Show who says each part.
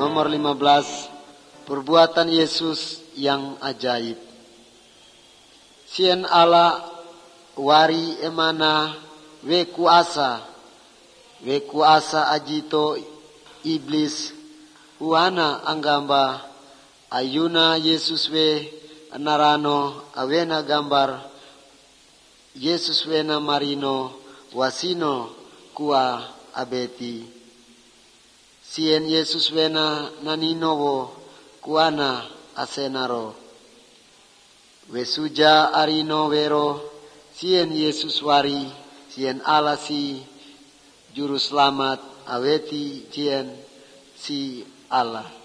Speaker 1: nomor 15, perbuatan Yesus yang ajaib. Sien ala wari emana we kuasa ajito iblis huana anggamba ayuna Yesus we narano awena gambar Yesus we na marino wasino kua abeti. Sien Yesus we na naninowo kuana asenaro. Wesuja arino wero sien Yesus wari sien alasi juru selamat aweti cien si Allah.